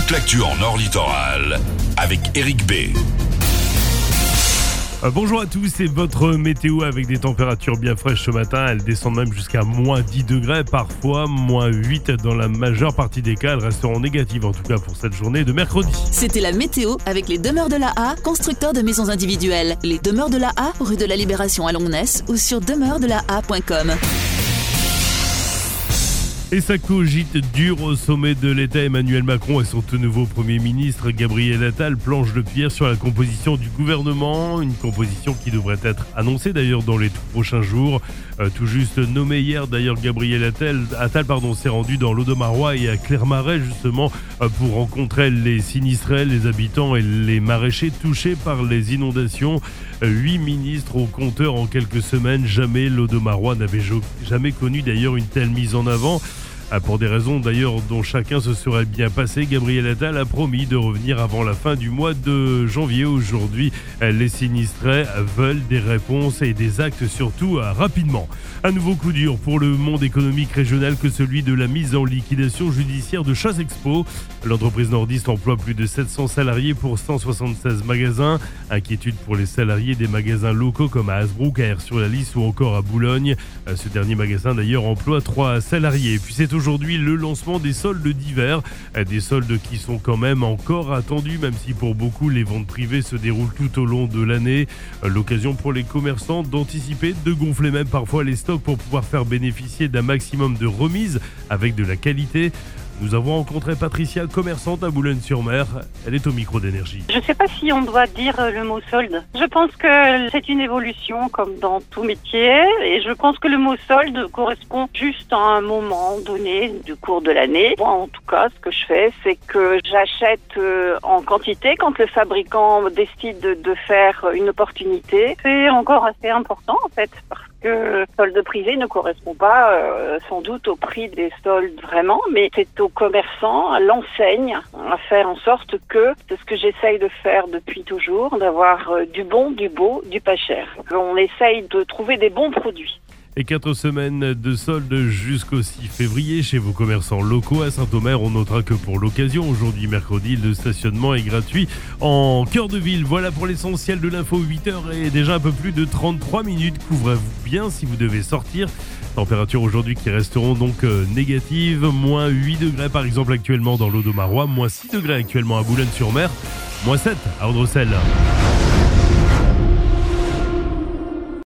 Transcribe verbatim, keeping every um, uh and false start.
toute l'actu en Nord Littoral avec Eric B. Euh, bonjour à tous, c'est votre météo avec des températures bien fraîches ce matin. Elles descendent même jusqu'à moins dix degrés, parfois moins huit dans la majeure partie des cas. Elles resteront négatives en tout cas pour cette journée de mercredi. C'était la météo avec les Demeures de la A, constructeurs de maisons individuelles. Les Demeures de la A, rue de la Libération à Longnes ou sur demeures de la a point com. Et ça cogite dur au sommet de l'État. Emmanuel Macron et son tout nouveau Premier ministre Gabriel Attal planchent de pierre sur la composition du gouvernement. Une composition qui devrait être annoncée d'ailleurs dans les tout prochains jours. Euh, tout juste nommé hier d'ailleurs, Gabriel Attal, Attal pardon, s'est rendu dans l'Audomarois et à Clermarais justement euh, pour rencontrer les sinistrés, les habitants et les maraîchers touchés par les inondations. Huit ministres au compteur en quelques semaines. Jamais l'Audomarois n'avait jamais connu d'ailleurs une telle mise en avant. Pour des raisons d'ailleurs dont chacun se serait bien passé, Gabriel Attal a promis de revenir avant la fin du mois de janvier. Aujourd'hui, les sinistrés veulent des réponses et des actes surtout rapidement. Un nouveau coup dur pour le monde économique régional que celui de la mise en liquidation judiciaire de Chasse Expo. L'entreprise nordiste emploie plus de sept cents salariés pour cent soixante-seize magasins. Inquiétude pour les salariés des magasins locaux comme à Hasbrook, à Aire-sur-la-Lys ou encore à Boulogne. Ce dernier magasin d'ailleurs emploie trois salariés. Et puis c'est aujourd'hui le lancement des soldes d'hiver. Des soldes qui sont quand même encore attendus, même si pour beaucoup les ventes privées se déroulent tout au long de l'année. L'occasion pour les commerçants d'anticiper, de gonfler même parfois les stocks pour pouvoir faire bénéficier d'un maximum de remises avec de la qualité. Nous avons rencontré Patricia, commerçante à Boulogne-sur-Mer. Elle est au micro d'énergie. Je ne sais pas si on doit dire le mot solde. Je pense que c'est une évolution comme dans tout métier et je pense que le mot solde correspond juste à un moment donné du cours de l'année. Moi, en tout cas, ce que je fais, c'est que j'achète en quantité quand le fabricant décide de faire une opportunité. C'est encore assez important en fait parce que le solde privé ne correspond pas euh, sans doute au prix des soldes vraiment, mais c'est aux commerçants, à l'enseigne, à faire en sorte que, c'est ce que j'essaye de faire depuis toujours, d'avoir euh, du bon, du beau, du pas cher. On essaye de trouver des bons produits. Et quatre semaines de soldes jusqu'au six février chez vos commerçants locaux à Saint-Omer. On notera que pour l'occasion, aujourd'hui mercredi, le stationnement est gratuit en cœur de ville. Voilà pour l'essentiel de l'info. Huit heures et déjà un peu plus de trente-trois minutes. Couvrez-vous bien si vous devez sortir. Températures aujourd'hui qui resteront donc euh, négatives. Moins huit degrés par exemple actuellement dans l'Audomarois. Moins six degrés actuellement à Boulogne-sur-Mer. Moins sept à Androcelle.